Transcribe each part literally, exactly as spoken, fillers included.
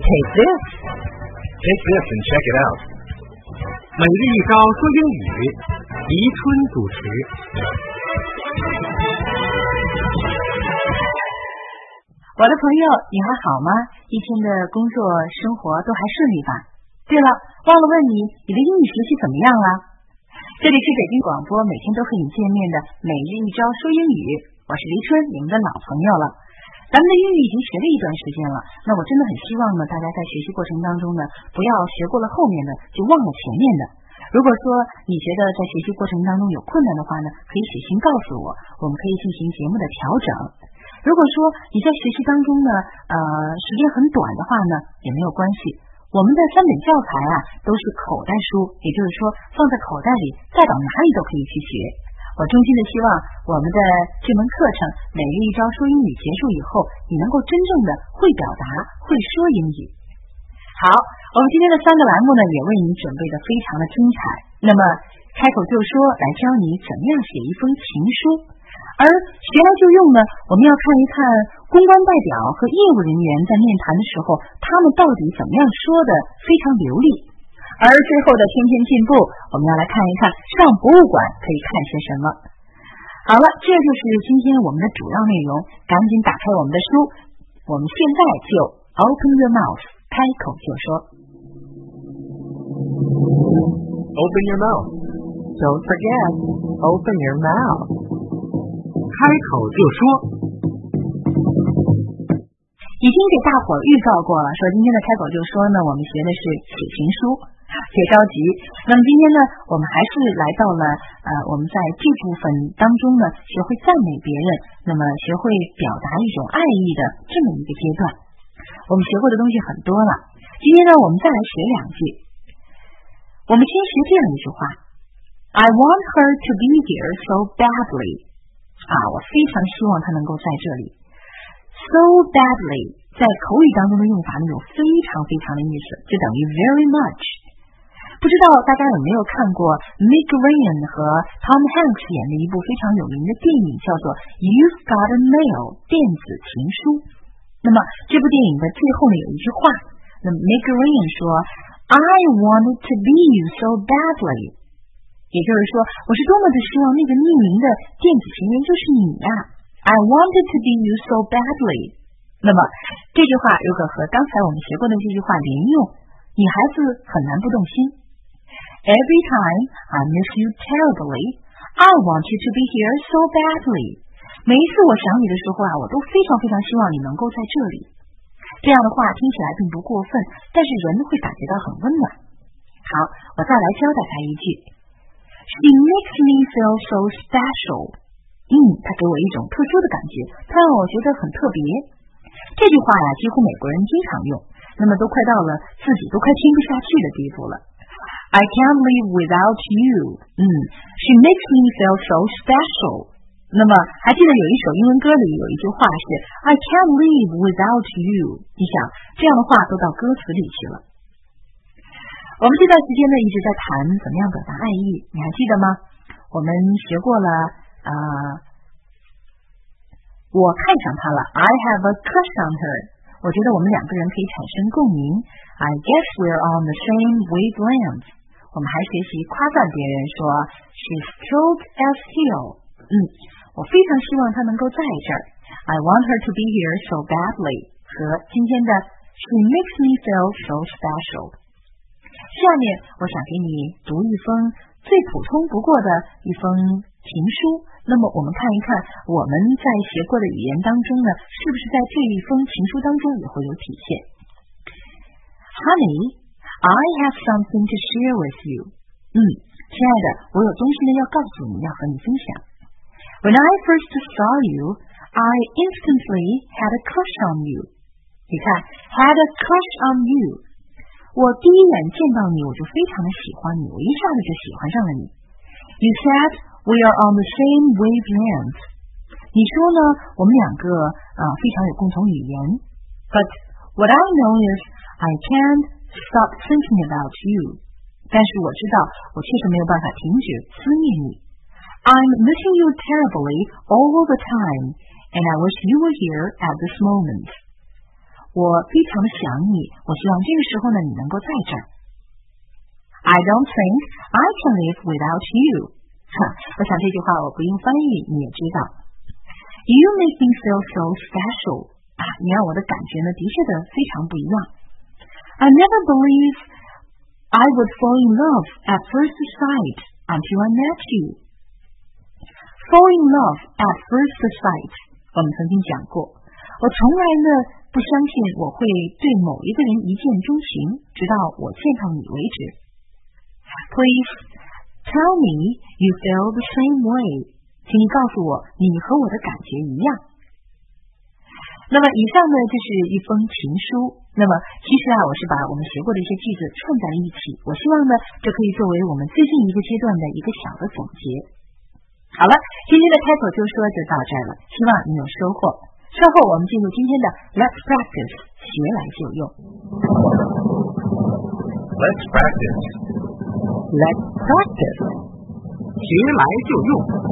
Take this. Take this and check it out. 每日一招说英语，黎春主持。 我的朋友，你还好吗？一天的工作生活都还顺利吧？对了，忘了问你，你的英语学习怎么样了？这里是北京广播，每天都和你见面的每日一招说英语，我是黎春，你们的老朋友了。咱们的英语已经学了一段时间了，那我真的很希望呢，大家在学习过程当中呢，不要学过了后面的就忘了前面的。如果说你觉得在学习过程当中有困难的话呢，可以写信告诉我，我们可以进行节目的调整。如果说你在学习当中呢，呃，时间很短的话呢，也没有关系。我们的三本教材啊，都是口袋书，也就是说放在口袋里，带到哪里都可以去学。我衷心的希望我们的这门课程每日一招说英语结束以后，你能够真正的会表达，会说英语。好，我们今天的三个栏目呢，也为你准备的非常的精彩。那么开口就说，来教你怎么样写一封情书。而学来就用呢，我们要看一看公关代表和业务人员在面谈的时候，他们到底怎么样说的非常流利。而最后的天天进步，我们要来看一看上博物馆可以看些什么。好了，这就是今天我们的主要内容，赶紧打开我们的书，我们现在就 open your mouth， 开口就说。 Open your mouth. Don't forget, open your mouth. 开口就说。 已经给大伙儿预告过了，说今天的开口就说呢，我们学的是写情书，别着急。那么今天呢，我们还是来到了呃，我们在这部分当中呢，学会赞美别人，那么学会表达一种爱意的这么一个阶段。我们学会的东西很多了，今天呢，我们再来学两句。我们先学这样一句话 ：I want her to be here so badly。啊，我非常希望她能够在这里。So badly 在口语当中的用法呢，有非常非常的意思，就等于 very much。不知道大家有没有看过 Meg Ryan 和 Tom Hanks 演的一部非常有名的电影，叫做 You've Got a Mail 电子情书。那么这部电影的最后呢，有一句话，那么 Meg Ryan 说 I wanted to be you so badly， 也就是说我是多么的希望那个匿名的电子情人就是你呀、啊I wanted to be you so badly。 那么这句话如果和刚才我们学过的这句话连用，女孩子很难不动心。 Every time I miss you terribly, I want you to be here so badly。 每一次我想你的时候啊，我都非常非常希望你能够在这里。这样的话听起来并不过分，但是人会感觉到很温暖。好，我再来教大家一句。 She makes me feel so special。嗯，它给我一种特殊的感觉，它让我觉得很特别。这句话呀，几乎美国人经常用，那么都快到了自己都快听不下去的地步了。I can't live without you。 嗯 ，She makes me feel so special。 那么还记得有一首英文歌里有一句话是 I can't live without you。 你想这样的话都到歌词里去了。我们这段时间呢一直在谈怎么样表达爱意，你还记得吗？我们学过了。啊、uh, 我看上她了 I have a crush on her。 我觉得我们两个人可以产生共鸣 I guess we're on the same wavelength。 我们还学习夸赞别人说 She's cute as hell。 嗯，我非常希望她能够在这儿 I want her to be here so badly， 和今天的 She makes me feel so special。 下面我想给你读一封最普通不过的一封情书，那么我们看一看我们在学过的语言当中呢，是不是在这一封情书当中也会有体现。 Honey, I have something to share with you。 嗯，亲爱的，我有东西呢要告诉你，要和你分享。 When I first saw you, I instantly had a crush on you。 你看 had a crush on you， 我第一眼见到你我就非常的喜欢你，我一下子就喜欢上了你。 You said we are on the same wavelength。 你说呢，我们两个啊、呃、非常有共同语言。 But what I know is I can't stop thinking about you。 但是我知道我确实没有办法停止思念你。 I'm missing you terribly all the time and I wish you were here at this moment。 我非常的想你，我希望这个时候呢你能够在这儿。I don't think I can live without you. 我想这句话我不用翻译你也知道。You make me feel so special. 啊，你让我的感觉呢的确的非常不一样。I never believed I would fall in love at first sight until I met you. Fall in love at first sight. 我们曾经讲过，我从来呢不相信我会对某一个人一见钟情，直到我见到你为止。Please tell me you feel the same way. 请你告诉我你和我的感觉一样。那么以上呢就是一封情书。那么其实啊，我是把我们学过的一些句子串在了一起，我希望呢这可以作为我们最近一个阶段的一个小的总结。好了，今天的开口就说就到这儿了，希望你有收获。稍后我们进入今天的 Let's Practice 学来就用。 Let's practice. Let's practice. 学来就用。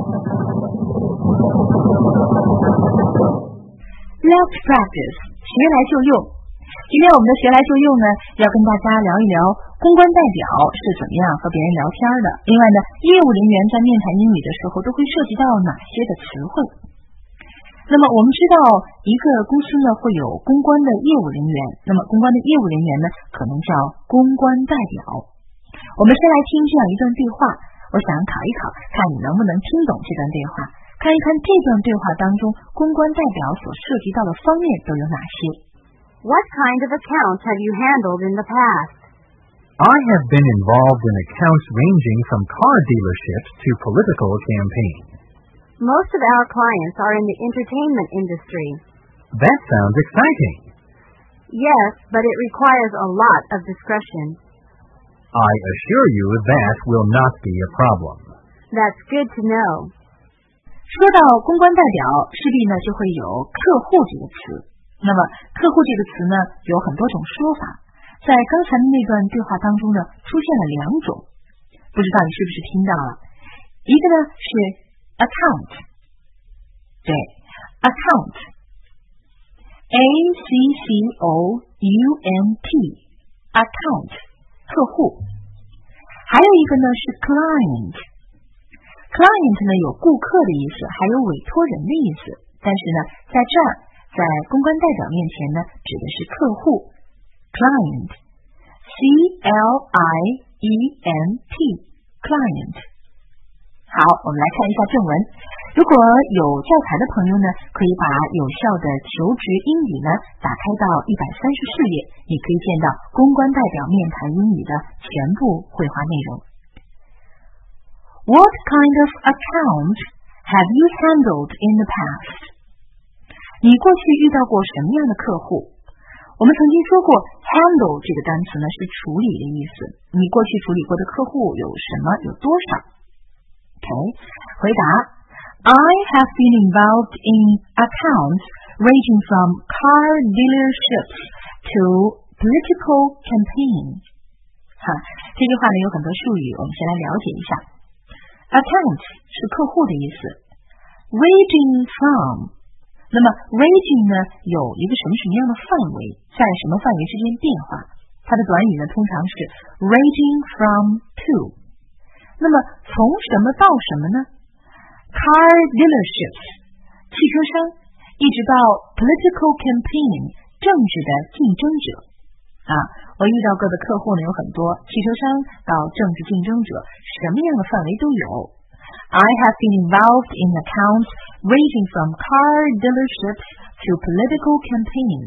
Let's practice 学来就用。今天我们的学来就用呢，要跟大家聊一聊公关代表是怎么样和别人聊天的。另外呢，业务人员在面谈英语的时候都会涉及到哪些的词汇？那么我们知道一个公司呢会有公关的业务人员，那么公关的业务人员呢可能叫公关代表。我们先来听这样一段对话，我想考一考，看你能不能听懂这段对话，看一看这段对话当中公关代表所涉及到的方面都有哪些。 What kind of accounts have you handled in the past? I have been involved in accounts ranging from car dealerships to political campaigns. Most of our clients are in the entertainment industry. That sounds exciting. Yes, but it requires a lot of discretion. I assure you that will not be a problem. That's good to know. 说到公关代表，势必呢就会有客户这个词。那么客户这个词呢有很多种说法，在刚才的那段对话当中呢出现了两种，不知道你是不是听到了？一个呢是 account， 对 account A C C O U N T account 客户，还有一个呢是 client client 呢有顾客的意思，还有委托人的意思，但是呢在这儿在公关代表面前呢指的是客户 client C L I E N T client。 好，我们来看一下正文。如果有教材的朋友呢，可以把有效的求职英语呢打开到一百三十四页，你可以见到公关代表面谈英语的全部绘画内容。What kind of accounts have you handled in the past? 你过去遇到过什么样的客户？我们曾经说过 handle 这个单词呢是处理的意思，你过去处理过的客户有什么？有多少？ OK， 回答 I have been involved in accounts ranging from car dealerships to political campaigns。 哈，这句话呢有很多术语，我们先来了解一下。Account 是客户的意思 ，ranging from， 那么 ranging 呢有一个什么什么样的范围，在什么范围之间变化？它的短语呢通常是 ranging from to。那么从什么到什么呢 ？Car dealerships 汽车商，一直到 political campaign 政治的竞争者。啊，我遇到过的客户呢有很多，汽车商到政治竞争者，什么样的范围都有。I have been involved in accounts ranging from car dealerships to political campaigns.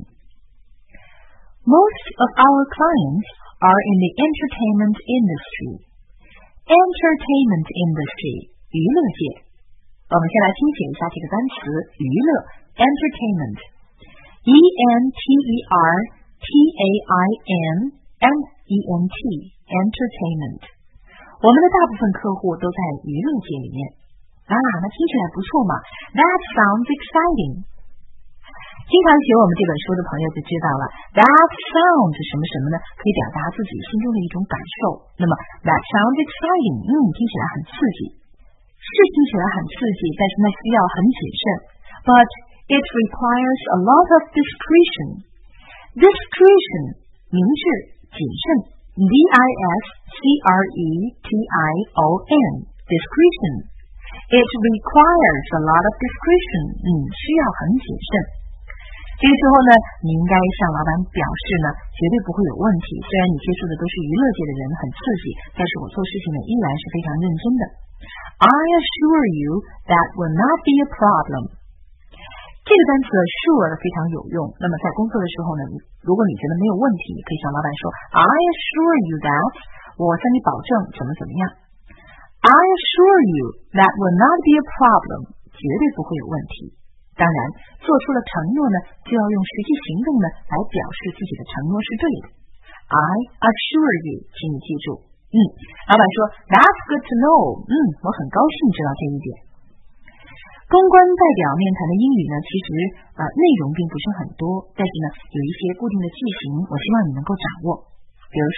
Most of our clients are in the entertainment industry. Entertainment industry 娱乐界。我们先来听写一下这个单词娱乐 entertainment E N T E R T A I N M E N T entertainment。 我们的大部分客户都在娱乐界里面啊，那听起来不错嘛 That sounds exciting。 经常学我们这本书的朋友就知道了 That sounds 什么什么呢，可以表达自己心中的一种感受。那么 That sounds exciting， 嗯，听起来很刺激，是听起来很刺激，但是那需要很谨慎。But it requires a lot of discretion。 Discretion 明智谨慎 D I S C R E T I O N Discretion It requires a lot of discretion 嗯，需要很谨慎。这个时候呢，你应该向老板表示呢，绝对不会有问题。虽然你接触的都是娱乐界的人，很刺激，但是我做事情呢依然是非常认真的。I assure you that will not be a problem。这个单词 assure 非常有用。那么在工作的时候呢，如果你觉得没有问题，你可以向老板说 I assure you that 我向你保证怎么怎么样。I assure you that will not be a problem 绝对不会有问题。当然，做出了承诺呢，就要用实际行动呢来表示自己的承诺是对的。I assure you， 请你记住。嗯，老板说 That's good to know。嗯，我很高兴知道这一点。公关代表面谈的英语呢，其实呃内容并不是很多，但是呢有一些固定的句型，我希望你能够掌握。比如说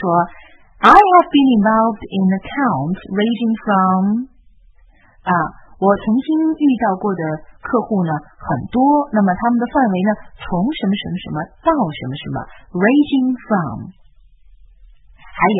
I have been involved in accounts ranging from 啊。我曾经遇到过的客户呢很多，那么他们的范围呢从什么什么什么到什么什么 ranging from。 还有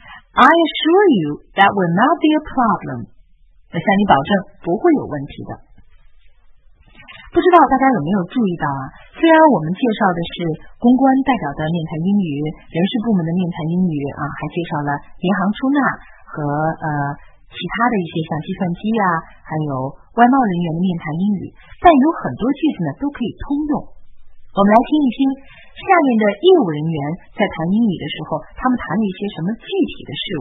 I assure you that will not be a problem， 我向你保证不会有问题的。不知道大家有没有注意到啊，虽然我们介绍的是公关代表的面谈英语，人事部门的面谈英语啊，还介绍了银行出纳和呃其他的一些像计算机啊，还有外贸人员的面谈英语，但有很多句子呢都可以通用。我们来听一听下面的业务人员在谈英语的时候，他们谈了一些什么具体的事物。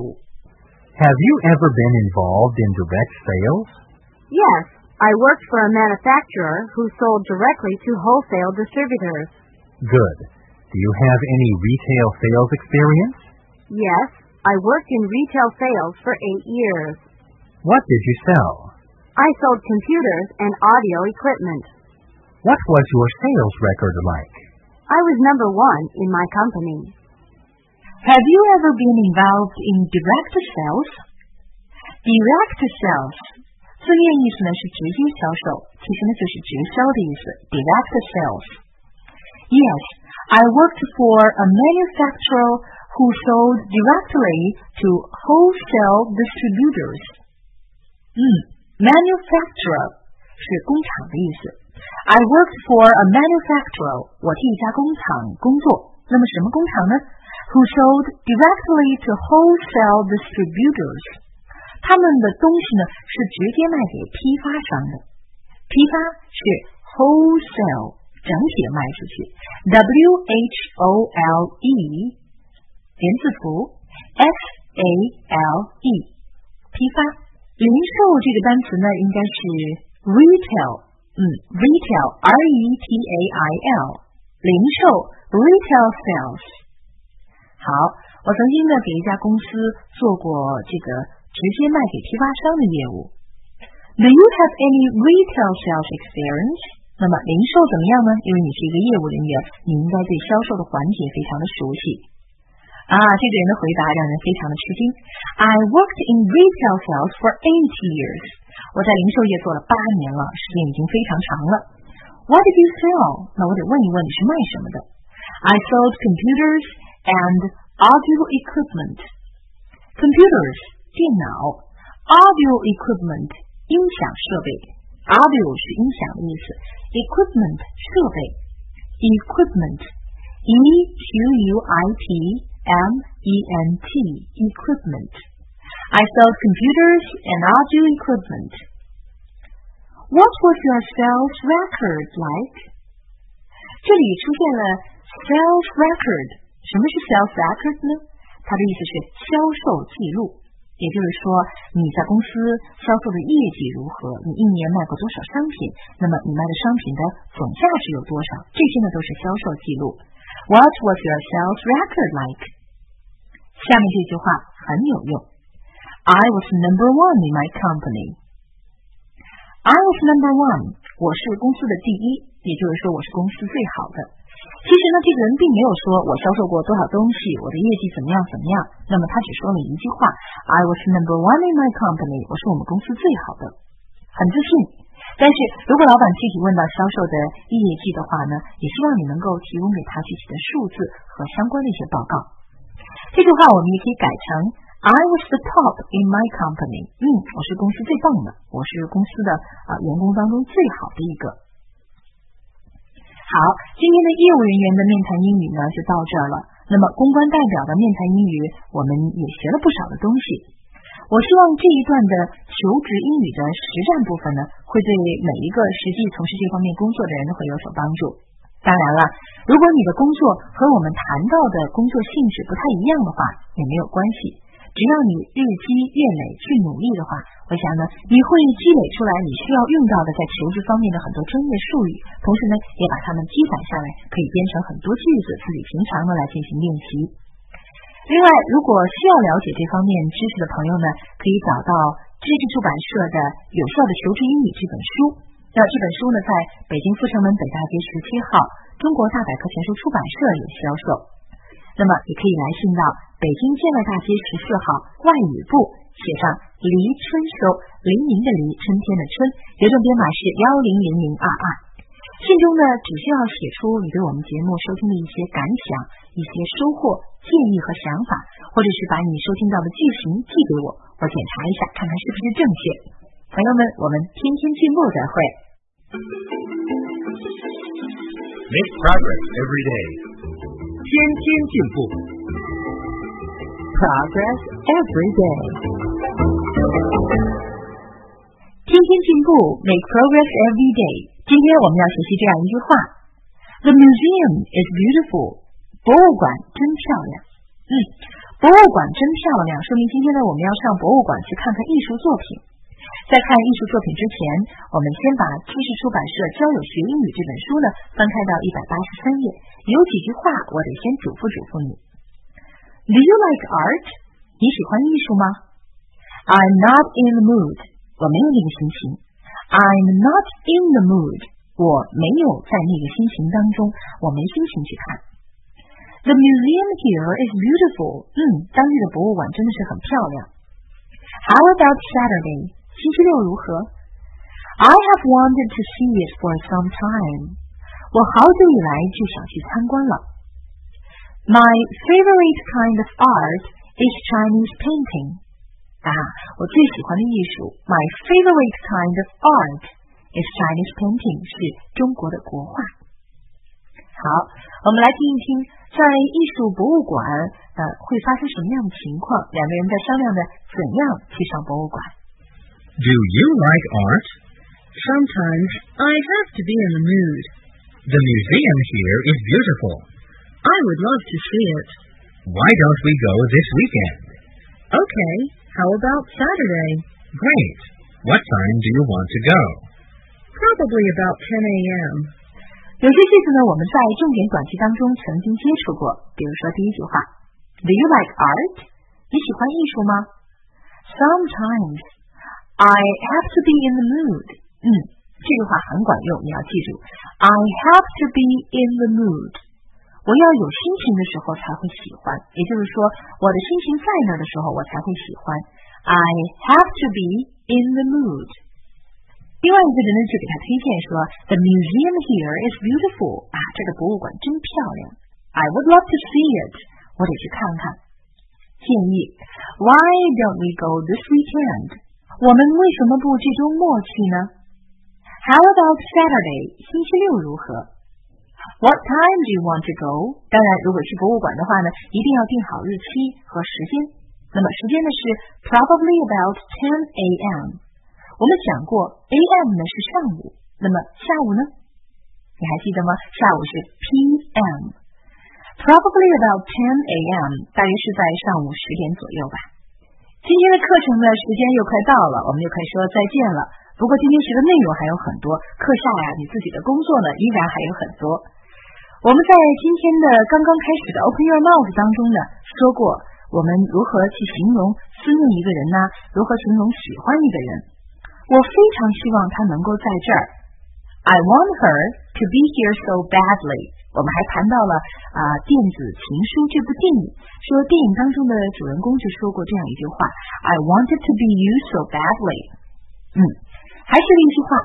Have you ever been involved in direct sales? Yes, I worked for a manufacturer who sold directly to wholesale distributors. Good. Do you have any retail sales experience? Yes, I worked in retail sales for eight years. What did you sell? I sold computers and audio equipment. What was your sales record like? I was number one in my company. Have you ever been involved in direct sales? Direct sales 字面意思呢是直接销售，其实呢就是直销的意思 direct sales. Yes, I worked for a manufacturer who sold directly to wholesale distributors. 嗯 manufacturer 是工厂的意思。I worked for a manufacturer， 我替一家工厂工作。那么什么工厂呢？ Who sold directly to wholesale distributors， 他们的东西呢是直接卖给批发商的。批发是 wholesale， 整体的卖出去 W H O L E， 连字符 S A L E， 批发。零售这个单词呢应该是 retail， 嗯 retail R E T A I L， 零售 retail sales。 好，我曾经呢给一家公司做过这个直接卖给批发商的业务。 Do you have any retail sales experience？ 那么零售怎么样呢？因为你是一个业务人员，你应该对销售的环节非常的熟悉啊，这个人的回答让人非常的吃惊。 I worked in retail sales for eight years， 我在零售业做了八年了，时间已经非常长了。 What did you sell？ 那我得问一问你是卖什么的。 I sold computers and audio equipment。 Computers 电脑， audio equipment 音响设备， audio 是音响的意思， equipment 设备， equipment E Q U I P M E N T equipment. I sold computers and audio equipment. What was your sales record like? 这里出现了 sales record。 什么是 sales record 呢？它的意思是销售记录，也就是说你在公司销售的业绩如何，你一年卖过多少商品，那么你卖的商品的总价值有多少，这些呢都是销售记录。 What was your sales record like? 下面这句话很有用。 I was number one in my company. I was number one， 我是公司的第一，也就是说我是公司最好的。其实呢，这个人并没有说我销售过多少东西，我的业绩怎么样怎么样，那么他只说了一句话 I was number one in my company， 我是我们公司最好的，很自信。 但是如果老板具体问到销售的业绩的话呢，也希望你能够提供给他具体的数字和相关的一些报告。这句话我们也可以改成 I was the top in my company。 嗯，我是公司最棒的，我是公司的啊、呃、员工当中最好的一个。好，今天的业务人员的面谈英语呢就到这儿了。那么公关代表的面谈英语我们也学了不少的东西。我希望这一段的求职英语的实战部分呢，会对每一个实际从事这方面工作的人会有所帮助。当然了，如果你的工作和我们谈到的工作性质不太一样的话，也没有关系。只要你日积月累去努力的话，我想呢，你会积累出来你需要用到的在求职方面的很多专业术语，同时呢，也把它们积攒下来，可以编成很多句子，自己平常呢来进行练习。另外，如果需要了解这方面知识的朋友呢，可以找到知识出版社的《有效的求职英语》这本书。那这本书呢，在北京阜成门北大街十七号中国大百科全书出版社有销售。那么也可以来信到北京建外大街十四号外语部，写上黎春收，黎明的黎，春天的春，邮政编码是幺零零零二二。信中呢，只需要写出你对我们节目收听的一些感想、一些收获、建议和想法，或者是把你收听到的句型寄给我，我检查一下，看看是不是正确。朋友们，我们天天进步再会。 Make progress every day. 天天进步 Progress every day. 天天进步 Make progress every day。 今天我们要学习这样一句话 The museum is beautiful。 博物馆真漂亮。嗯，博物馆真漂亮，说明今天呢我们要上博物馆去看看艺术作品。在看艺术作品之前，我们先把知识出版社教有学英语这本书呢翻开到一百八十三页，有几句话我得先嘱咐嘱咐你。 Do you like art？ 你喜欢艺术吗？ I'm not in the mood。 我没有那个心情。 I'm not in the mood。 我没有在那个心情当中，我没心情去看。 The museum here is beautiful。 嗯，当地的博物馆真的是很漂亮。 How about Saturday？ 星期六如何？ I have wanted to see it for some time。 我好久以来就想去参观了。 My favorite kind of art is Chinese painting。 啊，我最喜欢的艺术 My favorite kind of art is Chinese painting， 是中国的国画。好，我们来听一听在艺术博物馆呃会发生什么样的情况，两个人在商量的怎样去上博物馆。 Do you like art? Sometimes I have to be in the mood. The museum here is beautiful. I would love to see it. Why don't we go this weekend? Okay, how about Saturday? Great. What time do you want to go? Probably about ten a.m. 有些句子呢，我们在重点短句当中曾经接触过，比如说第一句话 Do you like art? 你喜欢艺术吗？ Sometimes I have to be in the mood。 嗯，这句话很管用，你要记住 I have to be in the mood。 我要有心情的时候才会喜欢，也就是说我的心情在那儿的时候我才会喜欢。 I have to be in the mood。 另外一个人呢就给他推荐说 The museum here is beautiful。 啊，这个博物馆真漂亮。 I would love to see it。 我得去看看。建议 Why don't we go this weekend？ 我们为什么不这周末去呢？ How about Saturday？ 星期六如何？ What time do you want to go？ 当然如果去博物馆的话呢，一定要定好日期和时间。那么时间呢是 probably about ten a.m。 我们讲过 A M 呢是上午，那么下午呢？你还记得吗？下午是 P M。 Probably about ten a.m. 大约是在上午十点左右吧。今天的课程呢时间又快到了，我们就可以说再见了。不过今天学的内容还有很多，课下呀你自己的工作呢依然还有很多。我们在今天的刚刚开始的 Open Your Mouth 当中呢说过，我们如何去形容思念一个人呢？如何形容喜欢一个人？我非常希望他能够在这儿。I want her to be here so badly。 我们还谈到了啊、呃、电子情书这部电影，说电影当中的主人公就说过这样一句话 I wanted to be you so badly。 嗯，还是那句话，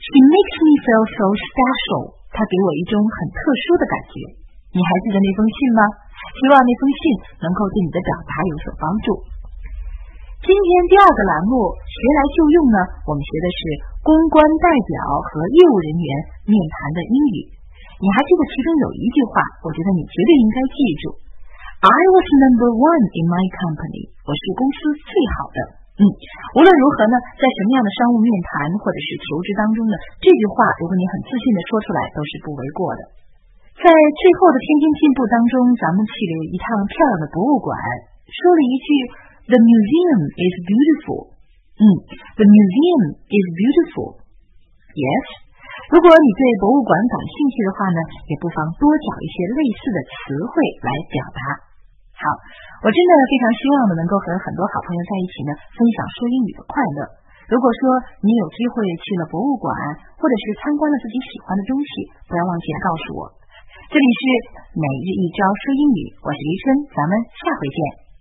She makes me feel so special. 她给我一种很特殊的感觉。你还记得那封信吗？希望那封信能够对你的表达有所帮助。今天第二个栏目学来就用呢，我们学的是公关代表和业务人员面谈的英语。你还记得其中有一句话，我觉得你绝对应该记住。I was number one in my company. 我是公司最好的。嗯，无论如何呢，在什么样的商务面谈或者是求职当中呢，这句话如果你很自信的说出来，都是不为过的。在最后的天天进步当中，咱们去了一趟漂亮的博物馆，说了一句 The museum is beautiful. 嗯 The museum is beautiful. Yes. 如果你对博物馆感兴趣的话呢，也不妨多找一些类似的词汇来表达。好，我真的非常希望呢能够和很多好朋友在一起呢分享说英语的快乐。如果说你有机会去了博物馆，或者是参观了自己喜欢的东西，不要忘记来告诉我。这里是每日一招说英语，我是黎春，咱们下回见。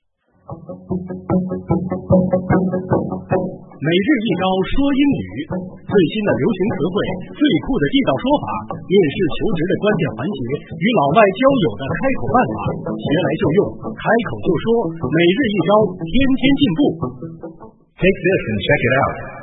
每日一招说英语，最新的流行词汇，最酷的地道说法，面试求职的关键环节，与老外交友的开口办法，学来就用，开口就说，每日一招，天天进步。 Take this and check it out.